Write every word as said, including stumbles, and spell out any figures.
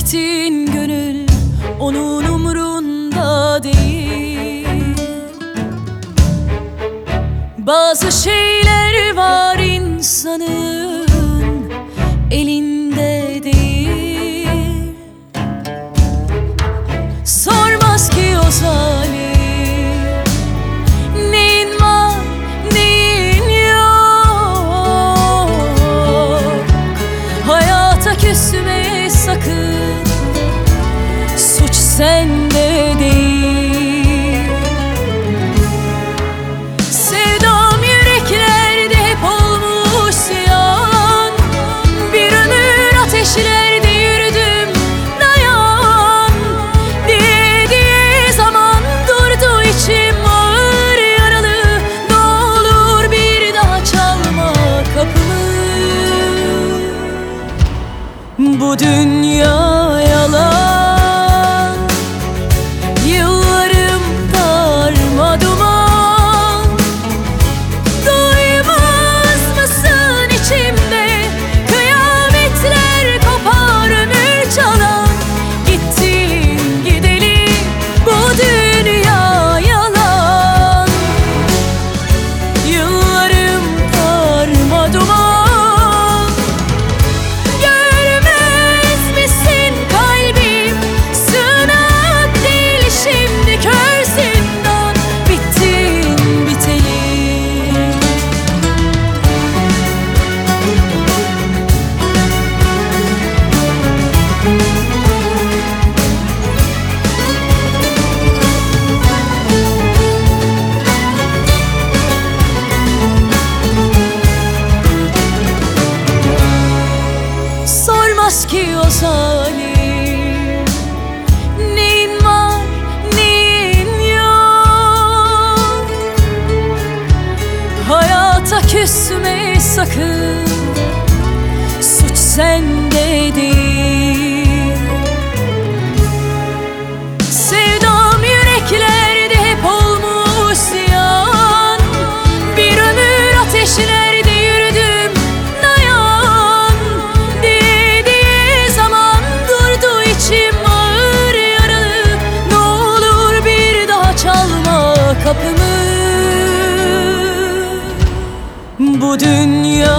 Gittin gönül onun umrunda değil. Bazı şeyler var insanın elinde değil. Sormaz ki o zalim neyin var neyin yok. Hayata küsme sakın, suç sende değil. Sevdam yüreklerde hep olmuş ziyan. Bir ömür ateşlerde yürüdüm dayan diye diye zaman durdu içim ağır yaralı. Ne olur bir daha çalma kapımı. Bu dünya yalan, yıllarım darmaduman. Duymaz mısın içimde kıyametler kopar ömür çalan. Gittin gideli bu dünya yalan, yıllarım darmaduman. Sormaz ki o zalim neyin var neyin yok. Hayata küsme sakın, suç sende değil. Sevdam yüreklerde hep olmuş ziyan. Bir ömür ateşlerde yürüdüm dayan diye diye zaman durdu içim ağır yaralı. Ne olur bir daha çalma kapımı. Bu dünya